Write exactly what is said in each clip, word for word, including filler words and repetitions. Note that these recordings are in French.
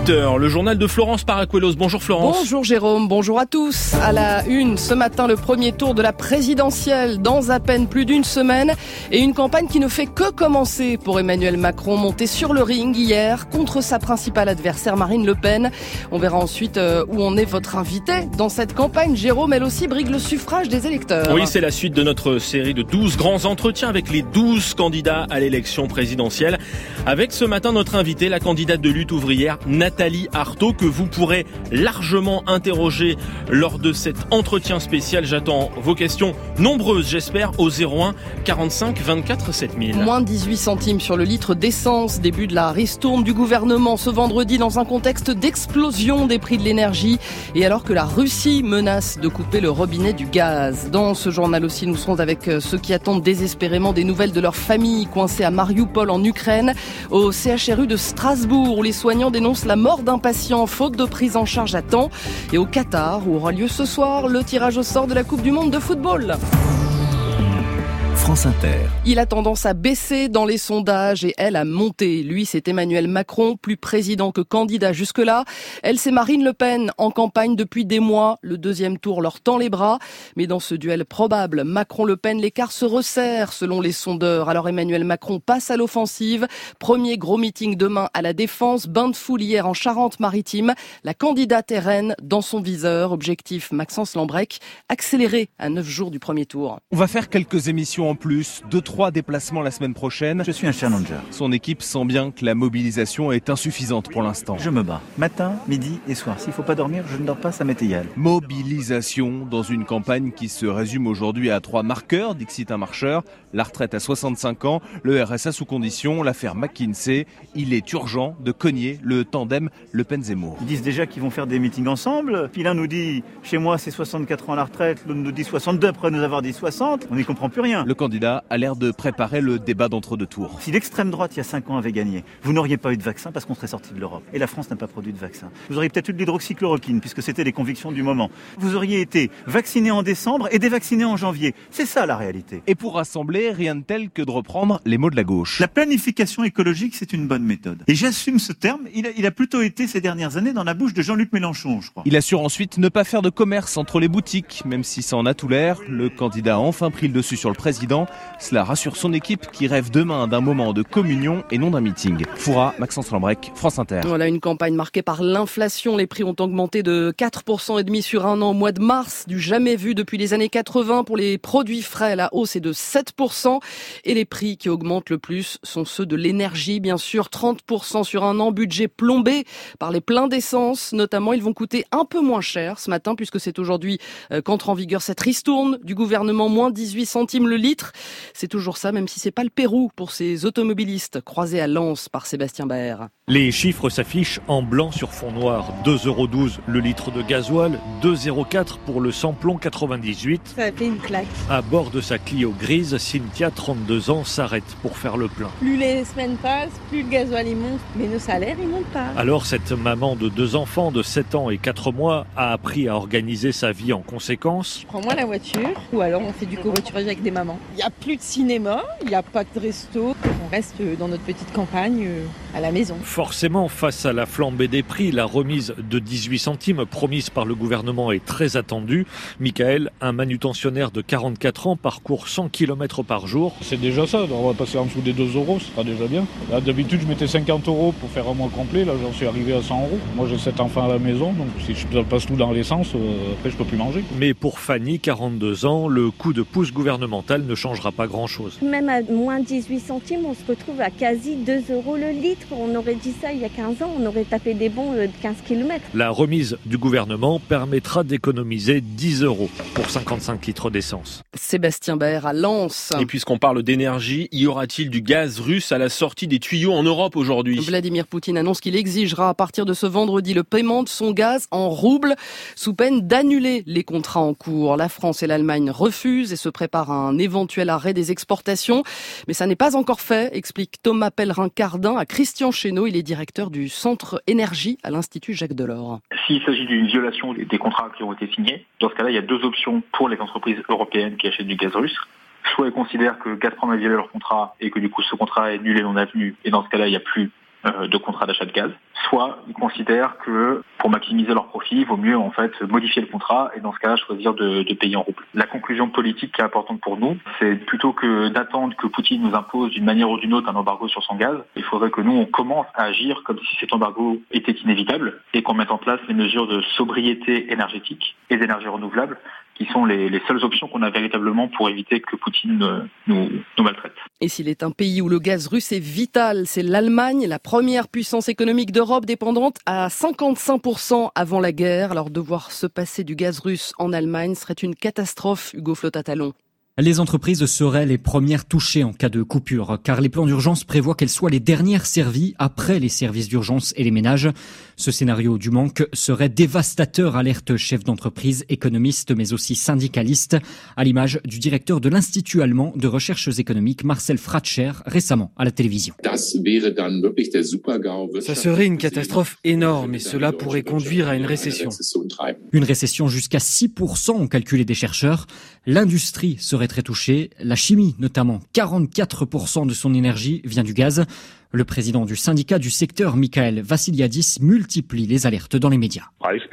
huit heures, le journal de Florence Paracuelos. Bonjour Florence. Bonjour Jérôme, bonjour à tous. À la une, ce matin, le premier tour de la présidentielle dans à peine plus d'une semaine et une campagne qui ne fait que commencer pour Emmanuel Macron, monté sur le ring hier contre sa principale adversaire Marine Le Pen. On verra ensuite euh, où en est votre invité dans cette campagne. Jérôme, elle aussi, brigue le suffrage des électeurs. Oui, c'est la suite de notre série de douze grands entretiens avec les douze candidats à l'élection présidentielle. Avec ce matin notre invité, la candidate de lutte ouvrière Nathalie Arthaud, que vous pourrez largement interroger lors de cet entretien spécial. J'attends vos questions nombreuses, j'espère, au zéro un quarante-cinq vingt-quatre sept mille. Moins dix-huit centimes sur le litre d'essence, début de la ristourne du gouvernement ce vendredi dans un contexte d'explosion des prix de l'énergie et alors que la Russie menace de couper le robinet du gaz. Dans ce journal aussi, nous serons avec ceux qui attendent désespérément des nouvelles de leur famille coincée à Marioupol en Ukraine, au C H R U de Strasbourg où les soignants dénoncent la mort d'un patient faute de prise en charge à temps, et au Qatar où aura lieu ce soir le tirage au sort de la Coupe du Monde de football. France Inter. Il a tendance à baisser dans les sondages et elle à monter. Lui, c'est Emmanuel Macron, plus président que candidat jusque-là. Elle, c'est Marine Le Pen, en campagne depuis des mois. Le deuxième tour leur tend les bras. Mais dans ce duel probable, Macron-Le Pen, l'écart se resserre selon les sondeurs. Alors Emmanuel Macron passe à l'offensive. Premier gros meeting demain à la Défense. Bain de foule hier en Charente-Maritime. La candidate R N dans son viseur. Objectif, Maxence Lambrec, accélérer à neuf jours du premier tour. On va faire quelques émissions en plus, deux trois déplacements la semaine prochaine. Je suis un challenger. Son équipe sent bien que la mobilisation est insuffisante pour l'instant. Je me bats, matin, midi et soir. S'il faut pas dormir, je ne dors pas, ça m'est égal. Mobilisation dans une campagne qui se résume aujourd'hui à trois marqueurs, dixit un marcheur, la retraite à soixante-cinq ans, le R S A sous condition, l'affaire McKinsey. Il est urgent de cogner le tandem Le Pen-Zemmour. Ils disent déjà qu'ils vont faire des meetings ensemble. Puis l'un nous dit, chez moi c'est soixante-quatre ans à la retraite, l'autre nous dit soixante-deux après nous avoir dit soixante. On n'y comprend plus rien. Le candidat a l'air de préparer le débat d'entre-deux tours. Si l'extrême droite, il y a cinq ans, avait gagné, vous n'auriez pas eu de vaccin parce qu'on serait sorti de l'Europe. Et la France n'a pas produit de vaccin. Vous auriez peut-être eu de l'hydroxychloroquine puisque c'était les convictions du moment. Vous auriez été vacciné en décembre et dévacciné en janvier. C'est ça la réalité. Et pour rassembler, rien de tel que de reprendre les mots de la gauche. La planification écologique, c'est une bonne méthode. Et j'assume ce terme. Il a, il a plutôt été ces dernières années dans la bouche de Jean-Luc Mélenchon, je crois. Il assure ensuite ne pas faire de commerce entre les boutiques, même si ça en a tout l'air. Le candidat a enfin pris le dessus sur le président. Cela rassure son équipe qui rêve demain d'un moment de communion et non d'un meeting. Foura, Maxence Lambrec, France Inter. Voilà une campagne marquée par l'inflation. Les prix ont augmenté de quatre pour cent et demi sur un an au mois de mars, du jamais vu depuis les années quatre-vingts. Pour les produits frais, la hausse est de sept pour cent. Et les prix qui augmentent le plus sont ceux de l'énergie, bien sûr. trente pour cent sur un an, budget plombé par les pleins d'essence. Notamment, ils vont coûter un peu moins cher ce matin puisque c'est aujourd'hui qu'entre en vigueur cette ristourne du gouvernement, moins dix-huit centimes le litre. C'est toujours ça, même si c'est pas le Pérou pour ces automobilistes croisés à Lens par Sébastien Baer. Les chiffres s'affichent en blanc sur fond noir. deux euros douze le litre de gasoil, deux euros zéro quatre pour le samplon quatre-vingt-dix-huit. Ça a fait une claque. À bord de sa Clio grise, Cynthia, trente-deux ans, s'arrête pour faire le plein. Plus les semaines passent, plus le gasoil il monte, mais nos salaires ils montent pas. Alors cette maman de deux enfants de sept ans et quatre mois a appris à organiser sa vie en conséquence. Je prends moi la voiture, ou alors on fait du covoiturage avec des mamans. Il n'y a plus de cinéma, il n'y a pas de resto, on reste dans notre petite campagne à la maison. Forcément, face à la flambée des prix, la remise de dix-huit centimes promise par le gouvernement est très attendue. Michael, un manutentionnaire de quarante-quatre ans, parcourt cent kilomètres par jour. C'est déjà ça, on va passer en dessous des deux euros, ce sera déjà bien. Là, d'habitude, je mettais cinquante euros pour faire un mois complet, là j'en suis arrivé à cent euros. Moi j'ai sept enfants à la maison, donc si je passe tout dans l'essence, euh, après je peux plus manger. Mais pour Fanny, quarante-deux ans, le coup de pouce gouvernemental ne changera pas grand-chose. Même à moins dix-huit centimes, on se retrouve à quasi deux euros le litre. On aurait dit ça il y a quinze ans, on aurait tapé des bons de quinze kilomètres. La remise du gouvernement permettra d'économiser dix euros pour cinquante-cinq litres d'essence. Sébastien Baer à Lens. Et puisqu'on parle d'énergie, y aura-t-il du gaz russe à la sortie des tuyaux en Europe aujourd'hui ? Vladimir Poutine annonce qu'il exigera à partir de ce vendredi le paiement de son gaz en roubles sous peine d'annuler les contrats en cours. La France et l'Allemagne refusent et se préparent à un éventuel arrêt des exportations. Mais ça n'est pas encore fait, explique Thomas Pellerin-Cardin à Christian Chesneau. Il est directeur du Centre Énergie à l'Institut Jacques Delors. S'il s'agit d'une violation des contrats qui ont été signés, dans ce cas-là, il y a deux options pour les entreprises européennes qui achètent du gaz russe. Soit elles considèrent que Gazprom a violé leur contrat et que du coup ce contrat est nul et non avenu, et dans ce cas-là, il n'y a plus euh, de contrat d'achat de gaz, soit ils considèrent que pour maximiser leur profit, il vaut mieux en fait modifier le contrat et dans ce cas-là choisir de, de payer en roubles. La conclusion politique qui est importante pour nous, c'est plutôt que d'attendre que Poutine nous impose d'une manière ou d'une autre un embargo sur son gaz, il faudrait que nous on commence à agir comme si cet embargo était inévitable et qu'on mette en place les mesures de sobriété énergétique et d'énergie renouvelable qui sont les, les seules options qu'on a véritablement pour éviter que Poutine euh, nous, nous maltraite. Et s'il est un pays où le gaz russe est vital, c'est l'Allemagne, la première puissance économique d'Europe, dépendante à cinquante-cinq pour cent avant la guerre. Alors devoir se passer du gaz russe en Allemagne serait une catastrophe, Hugo Flotat-Talon. Les entreprises seraient les premières touchées en cas de coupure, car les plans d'urgence prévoient qu'elles soient les dernières servies après les services d'urgence et les ménages. Ce scénario du manque serait dévastateur, alerte chef d'entreprise, économiste, mais aussi syndicaliste, à l'image du directeur de l'Institut allemand de recherches économiques, Marcel Fratscher, récemment à la télévision. Ça serait une catastrophe énorme et cela pourrait conduire à une récession. Une récession jusqu'à six pour cent ont calculé des chercheurs. L'industrie serait très touchée, la chimie notamment. quarante-quatre pour cent de son énergie vient du gaz. Le président du syndicat du secteur, Michael Vassiliadis, multiplie les alertes dans les médias.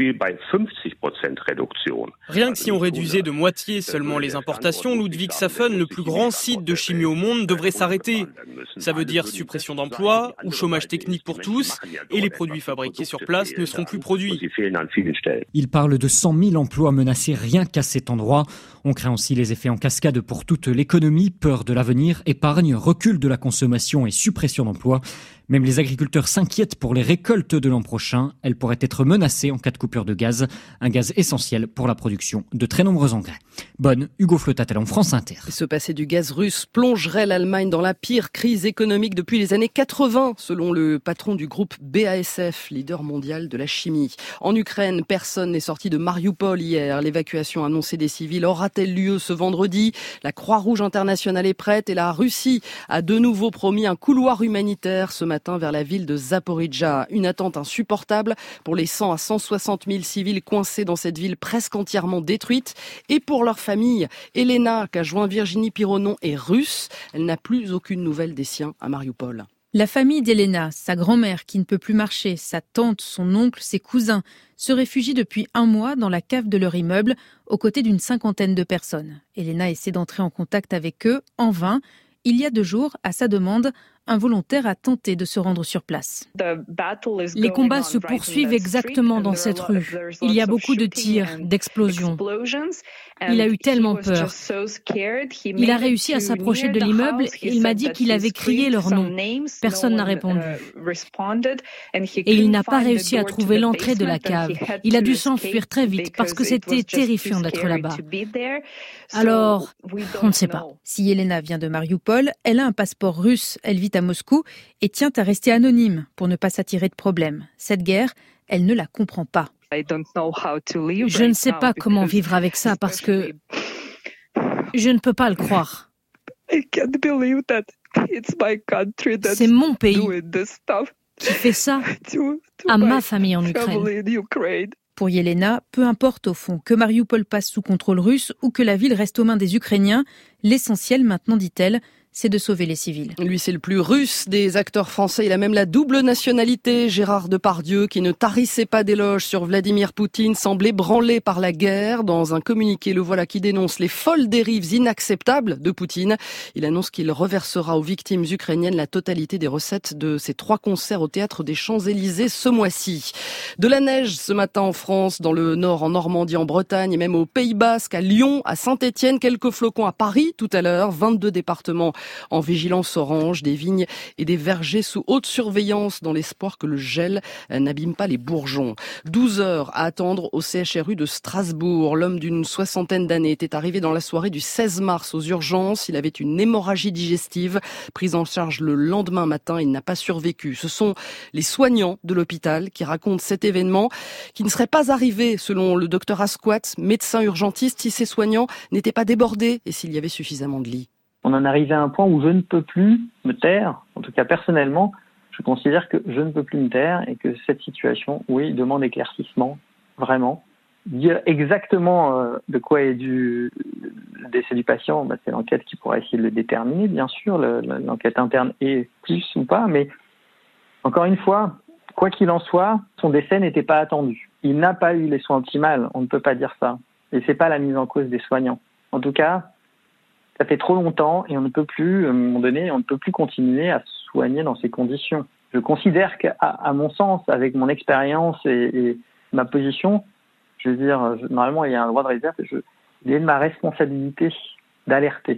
Rien que si on réduisait de moitié seulement les importations, Ludwigshafen, le plus grand site de chimie au monde, devrait s'arrêter. Ça veut dire suppression d'emplois ou chômage technique pour tous, et les produits fabriqués sur place ne seront plus produits. Il parle de cent mille emplois menacés rien qu'à cet endroit. On craint aussi les effets en cascade pour toute l'économie, peur de l'avenir, épargne, recul de la consommation et suppression d'emplois. Même les agriculteurs s'inquiètent pour les récoltes de l'an prochain. Elles pourraient être menacées en cas de coupure de gaz, un gaz essentiel pour la production de très nombreux engrais. Bonne, Hugo Flotat-Talon, France Inter. Se passer du gaz russe plongerait l'Allemagne dans la pire crise économique depuis les années quatre-vingts, selon le patron du groupe B A S F, leader mondial de la chimie. En Ukraine, personne n'est sorti de Mariupol hier. L'évacuation annoncée des civils aura-t-elle lieu ce vendredi? La Croix-Rouge internationale est prête et la Russie a de nouveau promis un couloir humanitaire ce matin vers la ville de Zaporijjia. Une attente insupportable pour les cent à cent soixante mille civils coincés dans cette ville presque entièrement détruite et pour leur famille. Elena, qu'a joint Virginie Pironon, est russe. Elle n'a plus aucune nouvelle des siens à Mariupol. La famille d'Elena, sa grand-mère qui ne peut plus marcher, sa tante, son oncle, ses cousins, se réfugient depuis un mois dans la cave de leur immeuble aux côtés d'une cinquantaine de personnes. Elena essaie d'entrer en contact avec eux, en vain. Il y a deux jours, à sa demande, un volontaire a tenté de se rendre sur place. Les combats se poursuivent exactement dans cette rue. Il y a beaucoup de tirs, d'explosions. Il a eu tellement peur. Il a réussi à s'approcher de l'immeuble et il m'a dit qu'il avait crié leur nom. Personne n'a répondu. Et il n'a pas réussi à trouver l'entrée de la cave. Il a dû s'enfuir très vite parce que c'était terrifiant d'être là-bas. Alors, on ne sait pas. Si Elena vient de Mariupol, elle a un passeport russe, elle vit à Moscou et tient à rester anonyme pour ne pas s'attirer de problèmes. Cette guerre, elle ne la comprend pas. Je ne sais pas comment vivre avec ça parce que je ne peux pas le croire. C'est mon pays qui fait ça à ma famille en Ukraine. Pour Yelena, peu importe au fond que Mariupol passe sous contrôle russe ou que la ville reste aux mains des Ukrainiens, l'essentiel maintenant, dit-elle, c'est de sauver les civils. Lui, c'est le plus russe des acteurs français. Il a même la double nationalité. Gérard Depardieu, qui ne tarissait pas d'éloges sur Vladimir Poutine, semble ébranlé par la guerre. Dans un communiqué, le voilà qui dénonce les folles dérives inacceptables de Poutine. Il annonce qu'il reversera aux victimes ukrainiennes la totalité des recettes de ses trois concerts au Théâtre des Champs-Élysées ce mois-ci. De la neige ce matin en France, dans le nord, en Normandie, en Bretagne et même au Pays Basque, à Lyon, à Saint-Étienne, quelques flocons à Paris tout à l'heure, vingt-deux départements en vigilance orange, des vignes et des vergers sous haute surveillance dans l'espoir que le gel n'abîme pas les bourgeons. douze heures à attendre au C H R U de Strasbourg. L'homme d'une soixantaine d'années était arrivé dans la soirée du seize mars aux urgences. Il avait une hémorragie digestive. Pris en charge le lendemain matin, il n'a pas survécu. Ce sont les soignants de l'hôpital qui racontent cet événement qui ne serait pas arrivé, selon le docteur Asquat, médecin urgentiste, si ces soignants n'étaient pas débordés et s'il y avait suffisamment de lits. On en arrive à un point où je ne peux plus me taire, en tout cas personnellement, je considère que je ne peux plus me taire et que cette situation, oui, demande éclaircissement, vraiment. Dire exactement euh, de quoi est dû le décès du patient, bah, c'est l'enquête qui pourra essayer de le déterminer, bien sûr, le, l'enquête interne est plus ou pas, mais Encore une fois, quoi qu'il en soit, son décès n'était pas attendu. Il n'a pas eu les soins optimales, on ne peut pas dire ça. Et c'est pas la mise en cause des soignants. En tout cas, ça fait trop longtemps et on ne peut plus, à un moment donné, on ne peut plus continuer à se soigner dans ces conditions. Je considère qu'à à mon sens, avec mon expérience et, et ma position, je veux dire, je, normalement il y a un droit de réserve, je, il est de ma responsabilité d'alerter.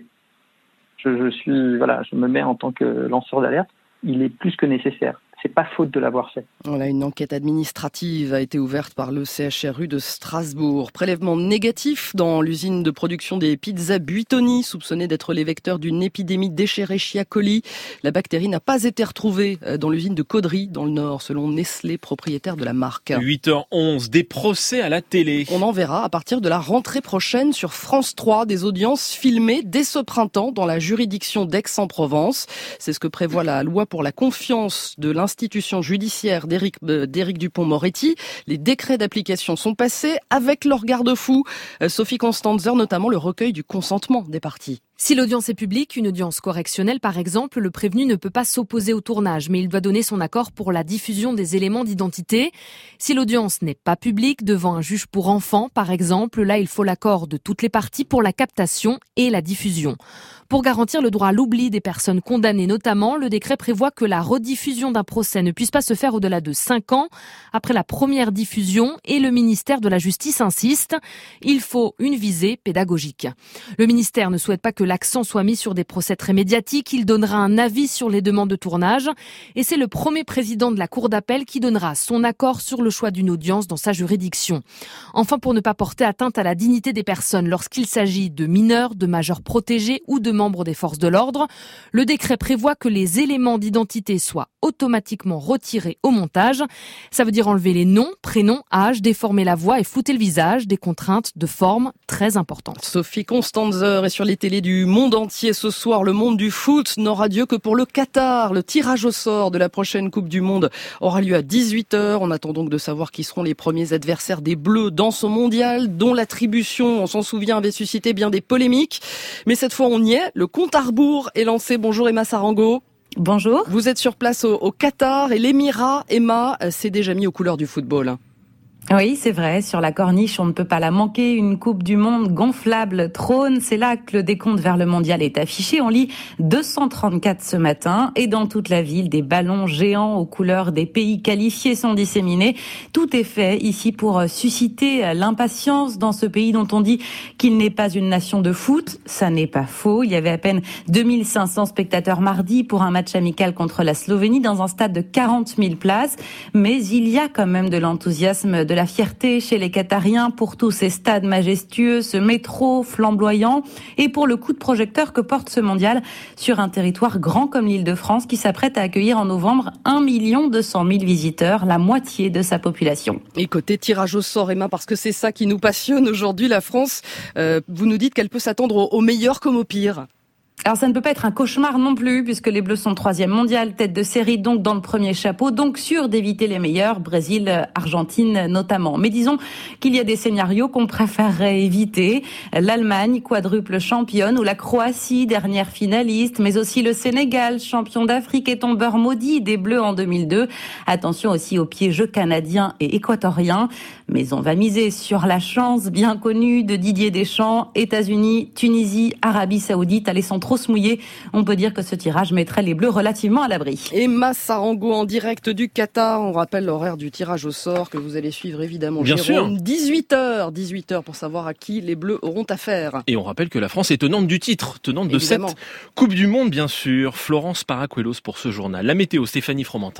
Je, je suis, voilà, je me mets en tant que lanceur d'alerte. Il est plus que nécessaire. C'est pas faute de l'avoir fait. Voilà, une enquête administrative a été ouverte par le C H R U de Strasbourg. Prélèvement négatif dans l'usine de production des pizzas Buitoni, soupçonnée d'être les vecteurs d'une épidémie d'Escherichia coli. La bactérie n'a pas été retrouvée dans l'usine de Caudry, dans le Nord, selon Nestlé, propriétaire de la marque. huit heures onze, des procès à la télé. On en verra à partir de la rentrée prochaine sur France trois, des audiences filmées dès ce printemps dans la juridiction d'Aix-en-Provence. C'est ce que prévoit la loi pour la confiance de l'institution L'institution judiciaire d'Éric, d'Éric Dupond-Moretti. Les décrets d'application sont passés avec leurs garde-fous. Sophie Constanzer, notamment le recueil du consentement des parties. Si l'audience est publique, une audience correctionnelle par exemple, le prévenu ne peut pas s'opposer au tournage, mais il doit donner son accord pour la diffusion des éléments d'identité. Si l'audience n'est pas publique, devant un juge pour enfants par exemple, là il faut l'accord de toutes les parties pour la captation et la diffusion. Pour garantir le droit à l'oubli des personnes condamnées notamment, le décret prévoit que la rediffusion d'un procès ne puisse pas se faire au-delà de cinq ans après la première diffusion et le ministère de la Justice insiste, il faut une visée pédagogique. Le ministère ne souhaite pas que l'accent soit mis sur des procès très médiatiques, il donnera un avis sur les demandes de tournage et c'est le premier président de la Cour d'appel qui donnera son accord sur le choix d'une audience dans sa juridiction. Enfin, pour ne pas porter atteinte à la dignité des personnes lorsqu'il s'agit de mineurs, de majeurs protégés ou de membres des forces de l'ordre, le décret prévoit que les éléments d'identité soient automatiquement retirés au montage. Ça veut dire enlever les noms, prénoms, âge, déformer la voix et flouter le visage, des contraintes de forme très importantes. Sophie Constanzer est sur les télés du monde entier ce soir. Le monde du foot n'aura Dieu que pour le Qatar. Le tirage au sort de la prochaine Coupe du Monde aura lieu à dix-huit heures. On attend donc de savoir qui seront les premiers adversaires des Bleus dans ce mondial, dont l'attribution, on s'en souvient, avait suscité bien des polémiques. Mais cette fois, on y est. Le compte à rebours est lancé. Bonjour Emma Sarango. Bonjour. Vous êtes sur place au, au Qatar et l'Émirat, Emma, s'est déjà mis aux couleurs du football. Oui, c'est vrai, sur la corniche, on ne peut pas la manquer. Une Coupe du Monde gonflable trône. C'est là que le décompte vers le mondial est affiché. On lit deux cent trente-quatre ce matin. Et dans toute la ville, des ballons géants aux couleurs des pays qualifiés sont disséminés. Tout est fait ici pour susciter l'impatience dans ce pays dont on dit qu'il n'est pas une nation de foot. Ça n'est pas faux. Il y avait à peine deux mille cinq cents spectateurs mardi pour un match amical contre la Slovénie dans un stade de quarante mille places. Mais il y a quand même de l'enthousiasme, de la fierté chez les Qatariens pour tous ces stades majestueux, ce métro flamboyant et pour le coup de projecteur que porte ce mondial sur un territoire grand comme l'Île-de-France qui s'apprête à accueillir en novembre un million deux cent mille visiteurs, la moitié de sa population. Et côté tirage au sort, Emma, parce que c'est ça qui nous passionne aujourd'hui, la France, euh, vous nous dites qu'elle peut s'attendre au, au meilleur comme au pire. Alors ça ne peut pas être un cauchemar non plus, puisque les Bleus sont troisième mondial, tête de série donc dans le premier chapeau, donc sûr d'éviter les meilleurs, Brésil, Argentine notamment. Mais disons qu'il y a des scénarios qu'on préférerait éviter. L'Allemagne, quadruple championne, ou la Croatie, dernière finaliste, mais aussi le Sénégal, champion d'Afrique et tombeur maudit des Bleus en deux mille deux. Attention aussi aux pieds-jeux canadiens et équatoriens. Mais on va miser sur la chance bien connue de Didier Deschamps, États-Unis, Tunisie, Arabie Saoudite. Allez, sans trop se mouiller, on peut dire que ce tirage mettrait les Bleus relativement à l'abri. Emma Sarango en direct du Qatar. On rappelle l'horaire du tirage au sort que vous allez suivre évidemment. Bien Jérôme, sûr. dix-huit heures, dix-huit heures pour savoir à qui les Bleus auront affaire. Et on rappelle que la France est tenante du titre, tenante de Évidemment. cette Coupe du Monde, bien sûr. Florence Paracuelos pour ce journal. La météo, Stéphanie Fromentin.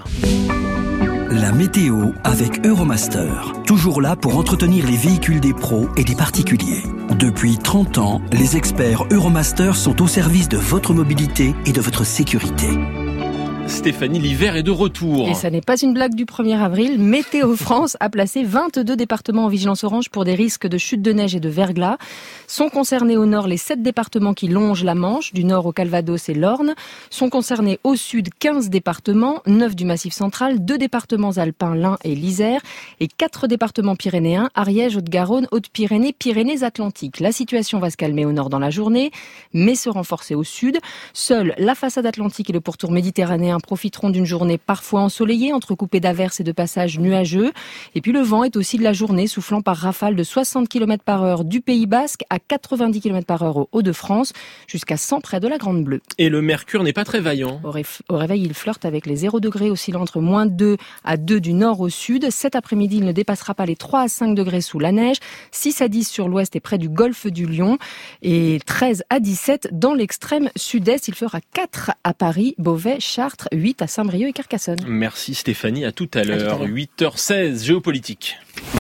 La météo avec Euromaster. Toujours là pour entretenir les véhicules des pros et des particuliers. Depuis trente ans, les experts Euromaster sont au service de votre mobilité et de votre sécurité. Stéphanie, l'hiver est de retour. Et ça n'est pas une blague du premier avril. Météo France a placé vingt-deux départements en vigilance orange pour des risques de chute de neige et de verglas. Sont concernés au nord les sept départements qui longent la Manche, du nord au Calvados et l'Orne. Sont concernés au sud quinze départements, neuf du Massif central, deux départements alpins, l'Ain et l'Isère, et quatre départements pyrénéens, Ariège, Haute-Garonne, Haute-Pyrénées, Pyrénées-Atlantiques. La situation va se calmer au nord dans la journée, mais se renforcer au sud. Seule la façade atlantique et le pourtour méditerranéen Franciliens profiteront d'une journée parfois ensoleillée, entrecoupée d'averses et de passages nuageux. Et puis le vent est aussi de la journée, soufflant par rafales de soixante kilomètres par heure du Pays Basque à quatre-vingt-dix kilomètres par heure au Hauts-de-France, jusqu'à cent près de la Grande Bleue. Et le mercure n'est pas très vaillant. Au, réf- au réveil, il flirte avec les zéro degrés, oscillant entre moins deux à deux du nord au sud. Cet après-midi, il ne dépassera pas les trois à cinq degrés sous la neige, six à dix sur l'ouest et près du golfe du Lion, et treize à dix-sept dans l'extrême sud-est. Il fera quatre à Paris, Beauvais, Chartres, huit à Saint-Brieuc et Carcassonne. Merci Stéphanie, à tout à l'heure. À tout à l'heure. huit heures seize, géopolitique.